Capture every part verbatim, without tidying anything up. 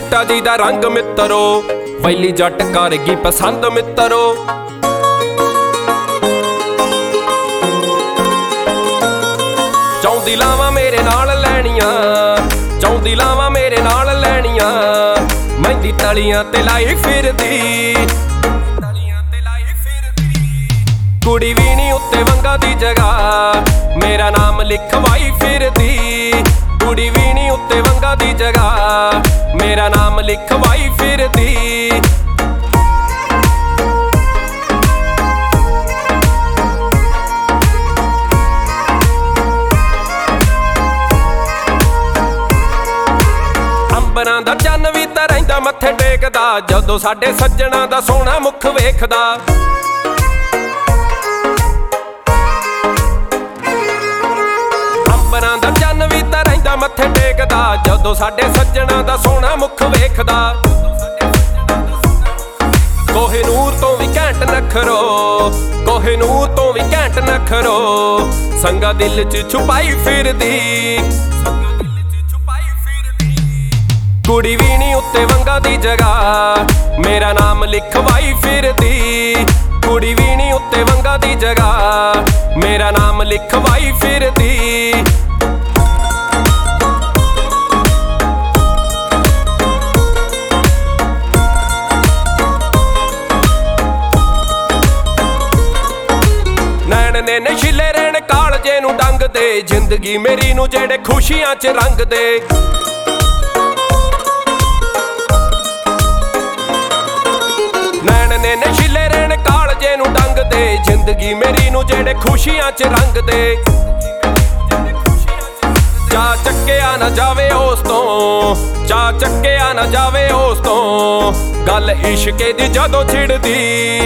बूटा जी दा रंग मित्रो पहली जट कर गई पसंद मित्रो। चौंदी लावां मेरे नाल लैनियां, चौंदी लावां मेरे नाल लैनियां, मेहंदी तलियां ते लाई फिरदी, कुड़ी वीणी उत्ते वंगा दी जगह मेरा नाम लिखवाई फिरदी, कुड़ी वीणी उत्ते वंगा दी जगह मेरा नाम लिखवाई फिरदी। अंबरां दा चन्न वी तां रहिंदा मत्थे टेकदा जदों साडे सज्जणां दा सोहणा मुख वेखदा। अंबरां दा चन्न वी तां रहिंदा मत्थे टेकदा जदों साडे सज्जणां दा सोहणा मुख वेखदा। कोहिनूर तो भी घैंट नखरो, कोहिनूर तो भी घैंट नखरो, संगा दिल च छुपाई फिरदी, कुड़ी वीणी उत्ते वंगा दी जगह मेरा नाम लिखवाई फिरदी, कुड़ी वीणी उत्ते वंगा दी जगह मेरा नाम लिखवाई फिरदी। नैन ने नशीले रहण कालजे नूं डंग दे, जिंदगी मेरी नूं जेड़े खुशियां च रंग दे। नैन ने नशीले रहण कालजे नूं डंग दे, जिंदगी मेरी नूं जेड़े खुशियां च रंग दे। चा चक्किया ना जावे उस तों, चा चक्किया ना जावे उस तों, गल इश्के दी जदों छिड़दी,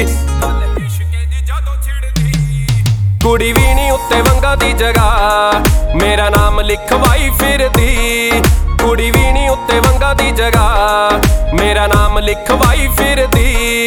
कुड़ी वीणी उत्ते वंगा दी जगह मेरा नाम लिखवाई फिरदी, कुड़ी वीणी उत्ते वंगा दी जगह मेरा नाम लिखवाई फिरदी।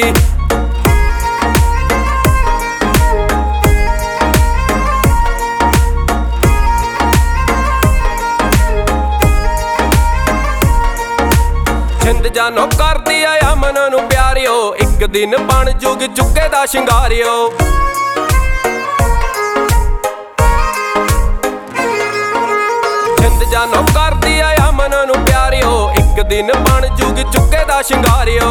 जिंद जानो कर दिया अमन नूं प्यारियो, एक दिन बन जुग चुके दा शिंगारियो। जानो कर दिया अमन नूं प्यारियो, एक दिन बन जुग चुके दा शिंगारियो।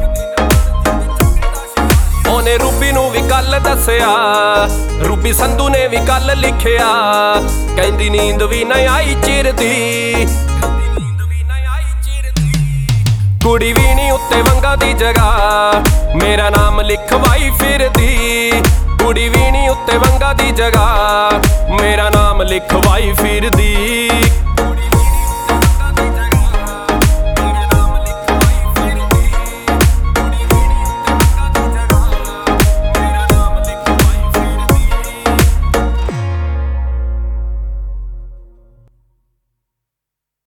ओने रूबी नूं भी कल दस्सिया, रूबी संधू ने भी कल लिखिया, कहंदी नींद भी नहीं आई चिरदी, कुड़ी वीणी उत्ते वंगा दी जगह मेरा नाम लिखवाई फिरदी, कुड़ी वीणी उत्ते वंगा दी जगह मेरा नाम लिखवाई फिरदी।